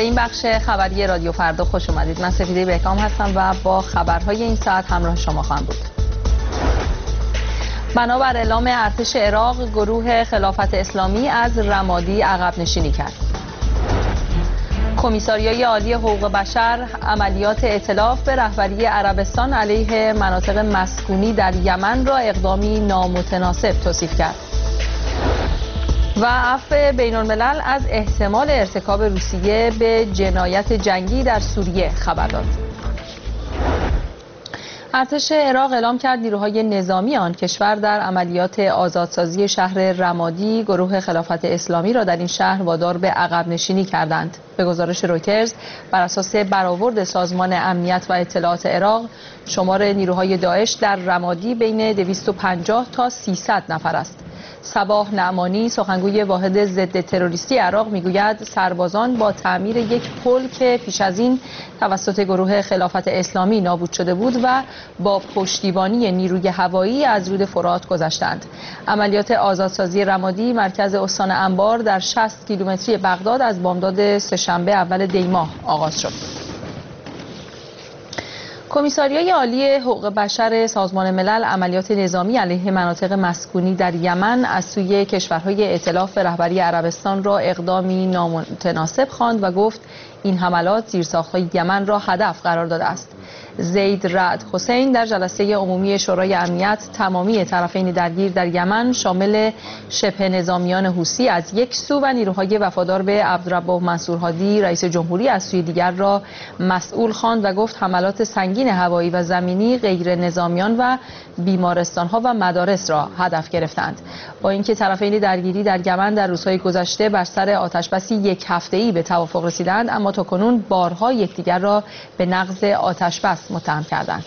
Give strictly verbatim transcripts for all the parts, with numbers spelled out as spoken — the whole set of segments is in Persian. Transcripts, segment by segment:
این بخش خبری رادیو فردا خوش اومدید. من سفیده بهکام هستم و با خبرهای این ساعت همراه شما خواهم بود. بنابر اعلام ارتش عراق، گروه خلافت اسلامی از رمادی عقب نشینی کرد. کمیساریای عالی حقوق بشر عملیات ائتلاف به رهبری عربستان علیه مناطق مسکونی در یمن را اقدامی نامتناسب توصیف کرد. و عفو بین الملل از احتمال ارتکاب روسیه به جنایت جنگی در سوریه خبر داد. ارتش عراق اعلام کرد نیروهای نظامی آن کشور در عملیات آزادسازی شهر رمادی گروه خلافت اسلامی را در این شهر وادار به عقب نشینی کردند. به گزارش رویترز، بر اساس برآورد سازمان امنیت و اطلاعات عراق، شمار نیروهای داعش در رمادی بین دویست و پنجاه تا سیصد نفر است. صباح نعمانی، سخنگوی واحد ضد تروریستی عراق، میگوید سربازان با تعمیر یک پل که پیش از این توسط گروه خلافت اسلامی نابود شده بود و با پشتیبانی نیروی هوایی از رود فرات گذشتند. عملیات آزادسازی رمادی مرکز استان انبار در شصت کیلومتری بغداد از بامداد سه‌شنبه اول دی ماه آغاز شد. کمیساریای عالی حقوق بشر سازمان ملل عملیات نظامی علیه مناطق مسکونی در یمن از سوی کشورهای ائتلاف به رهبری عربستان را اقدامی نامتناسب خواند و گفت این حملات زیرساخت‌های یمن را هدف قرار داده است. زید رعد حسین در جلسه عمومی شورای امنیت تمامی طرفین درگیر در یمن شامل شبه نظامیان حوثی از یک سو و نیروهای وفادار به عبدالرب منصور هادی رئیس جمهوری از سوی دیگر را مسئول خواند و گفت حملات سنگین هوایی و زمینی غیر نظامیان و بیمارستان‌ها و مدارس را هدف گرفتند. با اینکه طرفین درگیری در یمن در روزهای گذشته بر سر آتشبسی یک هفته‌ای به توافق رسیدند، اما تاکنون بارها یکدیگر را به نقض آتشبس متهم کردند.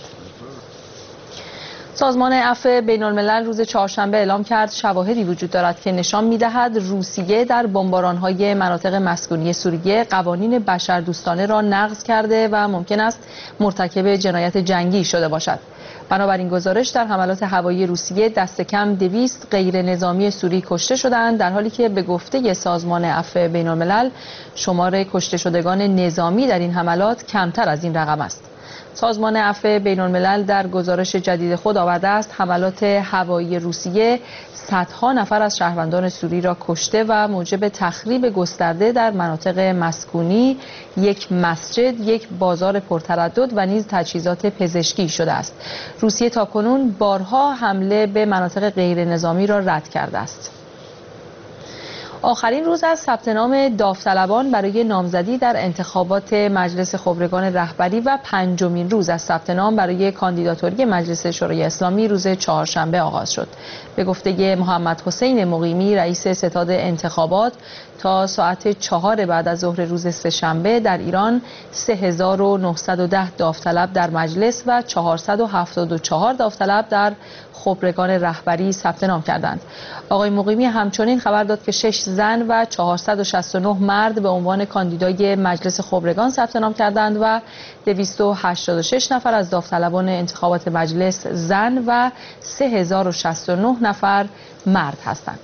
سازمان عفو بین الملل روز چهارشنبه اعلام کرد شواهدی وجود دارد که نشان می‌دهد روسیه در بمباران‌های مناطق مسکونی سوریه قوانین بشردوستانه را نقض کرده و ممکن است مرتکب جنایت جنگی شده باشد. بنابراین گزارش در حملات هوایی روسیه دست کم دویست غیر نظامی سوری کشته شدند، در حالی که به گفته سازمان عفو بین الملل شمار کشته شدگان نظامی در این حملات کمتر از این رقم است. سازمان عفو بین الملل در گزارش جدید خود آورده است حملات هوایی روسیه صدها نفر از شهروندان سوری را کشته و موجب تخریب گسترده در مناطق مسکونی، یک مسجد، یک بازار پرتردد و نیز تجهیزات پزشکی شده است. روسیه تاکنون بارها حمله به مناطق غیر نظامی را رد کرده است. آخرین روز از ثبت نام داوطلبان برای نامزدی در انتخابات مجلس خبرگان رهبری و پنجمین روز از ثبت نام برای کاندیداتوری مجلس شورای اسلامی روز چهارشنبه آغاز شد. به گفته محمد حسین مقیمی رئیس ستاد انتخابات، تا ساعت چهار بعد از ظهر روز سه‌شنبه در ایران سه هزار و نهصد و ده داوطلب در مجلس و چهارصد و هفتاد و چهار داوطلب در خبرگان رهبری ثبت نام کردند. آقای مقیمی همچنین خبر داد که شش زن و چهارصد و شصت و نه مرد به عنوان کاندیدای مجلس خبرگان ثبت نام کردند و دویست و هشتاد و شش نفر از داوطلبان انتخابات مجلس زن و سه هزار و شصت و نه نفر مرد هستند.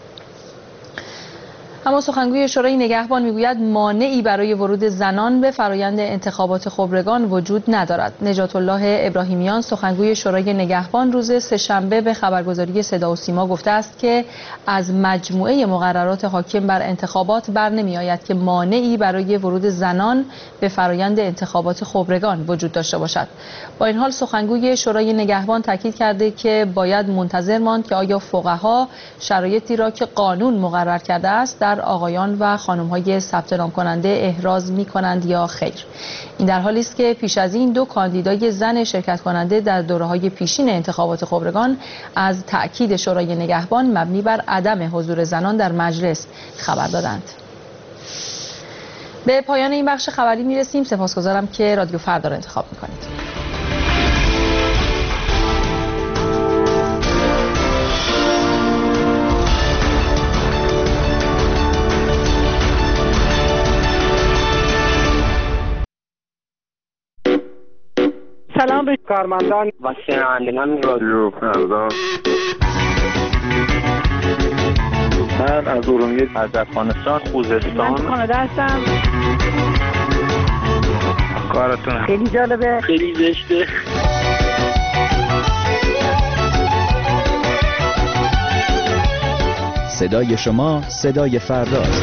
اما سخنگوی شورای نگهبان میگوید مانعی برای ورود زنان به فرایند انتخابات خبرگان وجود ندارد. نجات الله ابراهیمیان سخنگوی شورای نگهبان روز سه‌شنبه به خبرگزاری صدا و سیما گفته است که از مجموعه مقررات حاکم بر انتخابات بر نمی آید که مانعی برای ورود زنان به فرایند انتخابات خبرگان وجود داشته باشد. با این حال سخنگوی شورای نگهبان تاکید کرده که باید منتظر ماند که آیا فقها شرایطی را که قانون مقرر کرده است در آقایان و خانم‌های ثبت نام کننده احراز می‌کنند یا خیر. این در حالی است که پیش از این دو کاندیدای زن شرکت کننده در دوره‌های پیشین انتخابات خبرگان از تأکید شورای نگهبان مبنی بر عدم حضور زنان در مجلس خبر دادند. به پایان این بخش خبری می‌رسیم. سپاسگزارم که رادیو فردا را انتخاب می‌کنید. سلام به کارمندان و شنوندگان رادیو فردا. من از ارومیه، از افغانستان، خوزستان. من کانادا هستم. کارتون خیلی جالبه، خیلی زشته. صدای شما صدای فرداست.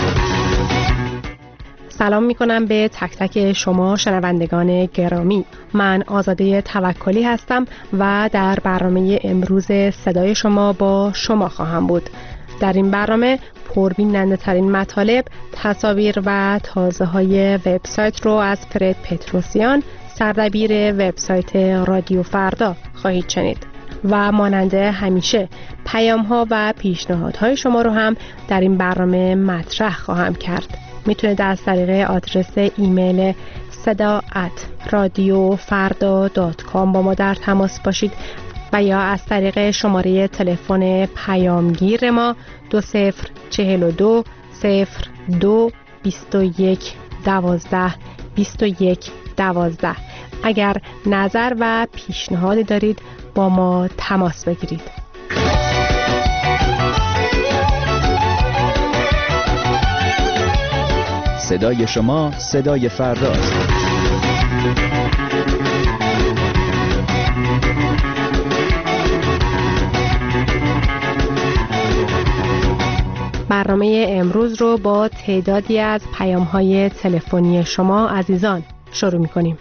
سلام میکنم به تک تک شما شنوندگان گرامی. من آزاده توکلی هستم و در برنامه امروز صدای شما با شما خواهم بود. در این برنامه پربیننده ترین مطالب، تصاویر و تازه های وبسایت رو از فرد پتروسیان، سردبیر وبسایت رادیو فردا خواهید شنید. و ماننده همیشه پیام ها و پیشنهادهای شما رو هم در این برنامه مطرح خواهم کرد. میتونید از طریق آدرس ایمیل صدا ات رادیو فردا دات کام با ما در تماس باشید و یا از طریق شماره تلفن پیامگیر ما دو صفر چهل و دو صفر دو بیست و یک دوازده بیست و یک دوازده. اگر نظر و پیشنهادی دارید با ما تماس بگیرید. صدای شما صدای فرداست. برنامه امروز رو با تعدادی از پیام‌های تلفنی شما عزیزان شروع می‌کنیم.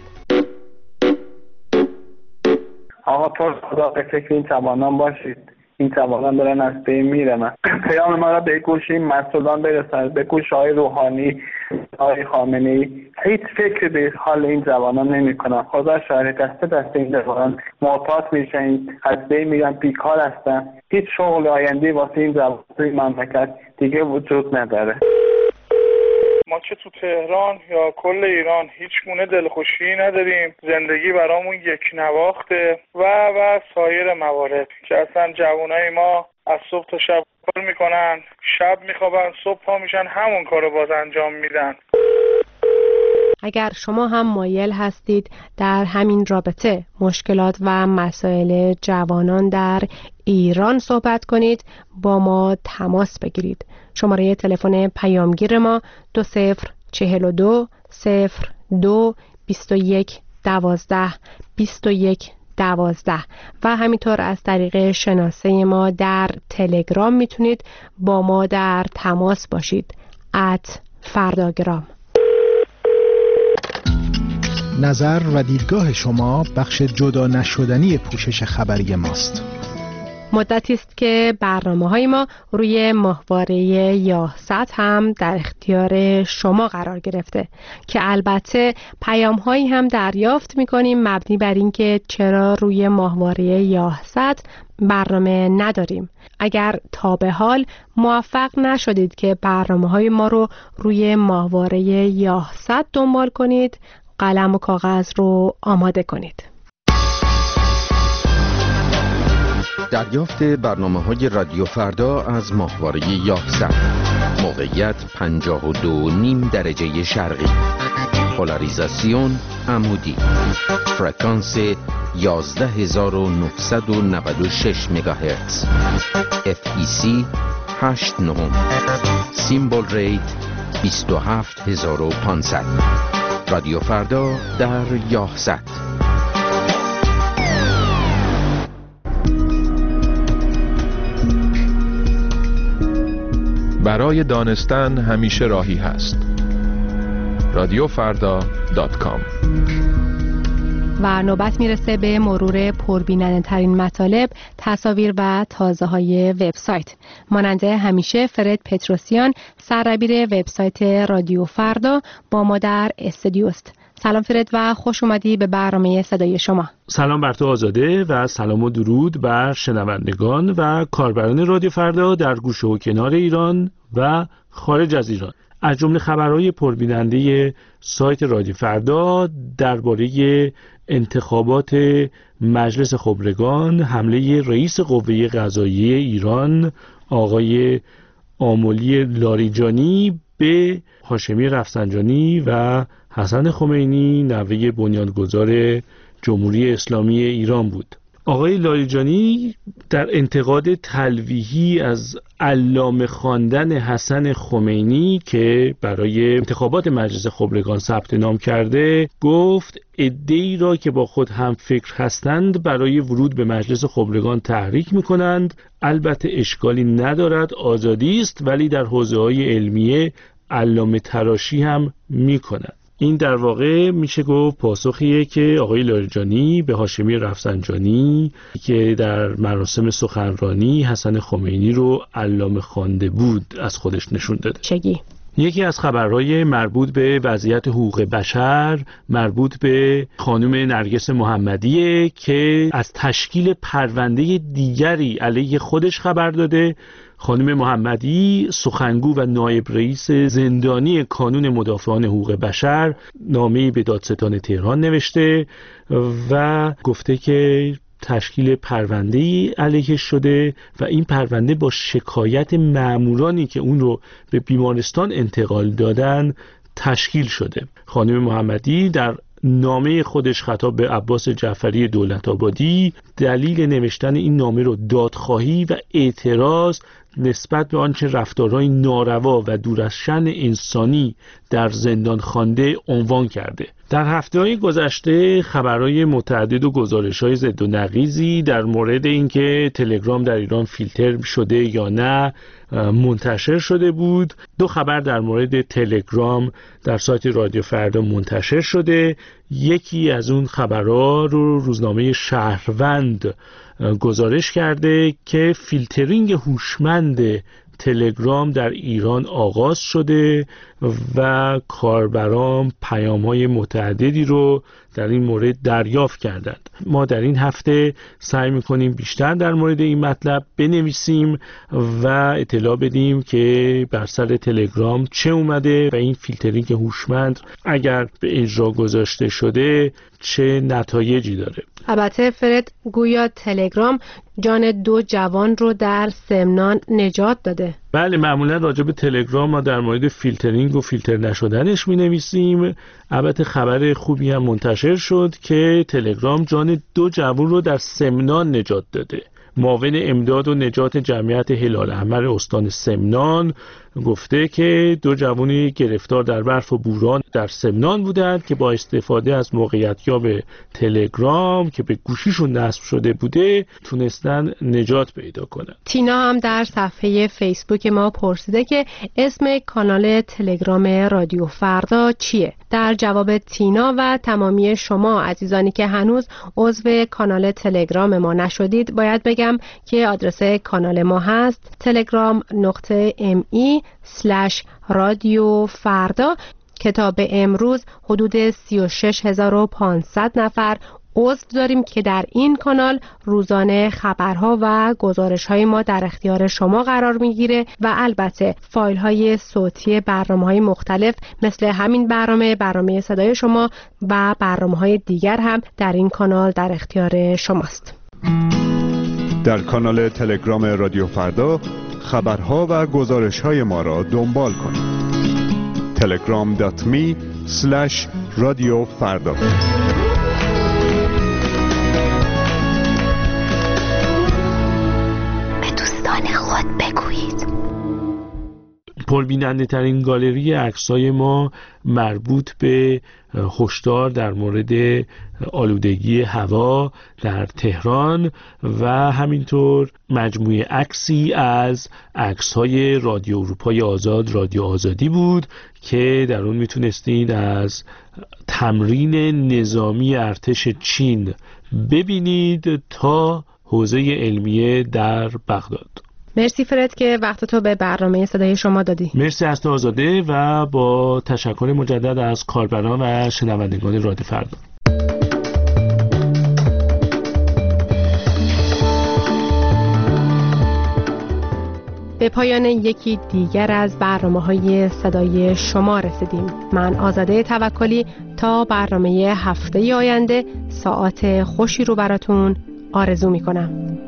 آقا پر خدا به فکر این جوانان باشید. این جوانان دارن از بین میرن. پیام ما را به گوش این مسئولان برسند، به گوش آقای روحانی، آقای خامنه‌ای. هیچ فکر به حال این جوانان نمی‌کنن. خدا شاهد، دست دست این جوانان محتاط میشن، از بین میرن، بیکار هستن. هیچ شغل آینده واسه این جوانان توی مملکت دیگه وجود نداره. ما چه تو تهران یا کل ایران هیچ گونه دلخوشی نداریم. زندگی برامون یک نواخته و و سایر موارد که اصلا جوانای ما از صبح تا شب کار میکنن، شب میخوابن، صبح پا میشن همون کارو باز انجام میدن. اگر شما هم مایل هستید در همین رابطه مشکلات و مسائل جوانان در ایران صحبت کنید، با ما تماس بگیرید. شماره تلفن پیامگیر ما دو صفر چهل و دو صفر دو بیست و یک دوازده بیست و یک دوازده و همینطور از طریق شناسه ما در تلگرام میتونید با ما در تماس باشید. ات فرداگرام. نظر و دیدگاه شما بخش جدا نشدنی پوشش خبری ماست. مدتی است که برنامه‌های ما روی ماهواره یاهصد هم در اختیار شما قرار گرفته که البته پیام‌هایی هم دریافت می‌کنیم مبنی بر اینکه چرا روی ماهواره یاهصد برنامه نداریم. اگر تا به حال موفق نشدید که برنامه‌های ما رو روی ماهواره یاهصد دنبال کنید، قلم و کاغذ رو آماده کنید. دریافت برنامه‌های رادیو فردا از ماهواره یاهصد. موقعیت پنجاه و دو نیم درجه شرقی. پولاریزاسیون عمودی. فرکانس یازده هزار و نهصد و نود و شش مگاهرتز. اف ای سی هشت نهم. سیمبل ریت بیست و هفت هزار و پانصد. رادیو فردا در یاهصد. برای دانستن همیشه راهی هست. رادیو فردا دات کام. و نوبت میرسه به مرور پربیننده ترین مطالب، تصاویر و تازه های وبسایت. ماننده همیشه فرد پتروسیان، سردبیر وبسایت رادیو فردا با ما در استودیو است. سلام فرد و خوش اومدی به برنامه صدای شما. سلام بر تو آزاده و سلام و درود بر شنوندگان و کاربران رادیو فردا در گوشه و کنار ایران و خارج از ایران. از جمله خبرهای پربیننده سایت رادیو فردا درباره انتخابات مجلس خبرگان، حمله رئیس قوه قضاییه ایران آقای آملی لاریجانی به هاشمی رفسنجانی و حسن خمینی نوه بنیانگذار جمهوری اسلامی ایران بود. آقای لاریجانی در انتقاد تلویحی از علامه خواندن حسن خمینی که برای انتخابات مجلس خبرگان ثبت نام کرده گفت عده‌ای را که با خود هم فکر هستند برای ورود به مجلس خبرگان تحریک می‌کنند. البته اشکالی ندارد، آزادی است، ولی در حوزه‌های علمیه علامه تراشی هم می‌کنند. این در واقع میشه گفت پاسخیه که آقای لاریجانی به هاشمی رفسنجانی که در مراسم سخنرانی حسن خمینی رو علامه خوانده بود از خودش نشون داده. چگی؟ یکی از خبرهای مربوط به وضعیت حقوق بشر مربوط به خانم نرگس محمدیه که از تشکیل پرونده دیگری علیه خودش خبر داده. خانم محمدی سخنگو و نایب رئیس زندانی کانون مدافعان حقوق بشر نامه‌ای به دادستان تهران نوشته و گفته که تشکیل پرونده‌ای علیه شده و این پرونده با شکایت مامورانی که اون رو به بیمارستان انتقال دادن تشکیل شده. خانم محمدی در نامه خودش خطاب به عباس جعفری دولت‌آبادی دلیل نوشتن این نامه رو دادخواهی و اعتراض نسبت به آنچه رفتارهای ناروا و دور از شأن انسانی در زندان خوانده عنوان کرده. در هفته‌های گذشته خبرهای متعدد و گزارش‌های ضد و نقیضی در مورد اینکه تلگرام در ایران فیلتر شده یا نه منتشر شده بود. دو خبر در مورد تلگرام در سایت رادیو فردا منتشر شده. یکی از اون خبرها رو روزنامه شهروند گزارش کرده که فیلترینگ هوشمند تلگرام در ایران آغاز شده و کاربران پیام‌های متعددی رو در این مورد دریافت کردند. ما در این هفته سعی می‌کنیم بیشتر در مورد این مطلب بنویسیم و اطلاع بدیم که بر سر تلگرام چه اومده و این فیلترینگ هوشمند اگر به اجرا گذاشته شده چه نتایجی داره. البته فرد گویا تلگرام جان دو جوان رو در سمنان نجات داده. بله، معمولا راجع به تلگرام ما در مورد فیلترینگ و فیلتر نشدنش می نویسیم. البته خبر خوبی هم منتشر شد که تلگرام جان دو جوان رو در سمنان نجات داده. معاون امداد و نجات جمعیت هلال احمر استان سمنان گفته که دو جوانی گرفتار در برف و بوران در سمنان بودند که با استفاده از موقعیت‌یاب تلگرام که به گوشیشون نصب شده بوده تونستن نجات پیدا کنند. تینا هم در صفحه فیسبوک ما پرسیده که اسم کانال تلگرام رادیو فردا چیه؟ در جواب تینا و تمامی شما عزیزانی که هنوز عضو کانال تلگرام ما نشدید باید بگم که آدرس کانال ما هست تلگرام نقطه ام ای سلش رادیو فردا که تا به امروز حدود سی و شش هزار و پانصد نفر عضو داریم که در این کانال روزانه خبرها و گزارش‌های ما در اختیار شما قرار میگیره و البته فایل‌های صوتی برنامه‌های مختلف مثل همین برنامه، برنامه صدای شما و برنامه‌های دیگر هم در این کانال در اختیار شماست. در کانال تلگرام رادیو فردا خبرها و گزارش‌های ما را دنبال کنید. تلگرام دات می اسلش رادیو فردا. پربیننده ترین گالری عکسای ما مربوط به هشدار در مورد آلودگی هوا در تهران و همینطور مجموعه عکسی از عکس‌های رادیو اروپای آزاد، رادیو آزادی بود که در اون میتونستید از تمرین نظامی ارتش چین ببینید تا حوزه علمیه در بغداد. مرسی فرد که وقت تو به برنامه صدای شما دادی. مرسی از تو آزاده و با تشکر مجدد از کاربران و شنوندگان رادیو فردا. به پایان یکی دیگر از برنامه‌های صدای شما رسیدیم. من آزاده توکلی تا برنامه هفته آینده ساعت خوشی رو براتون آرزو می‌کنم.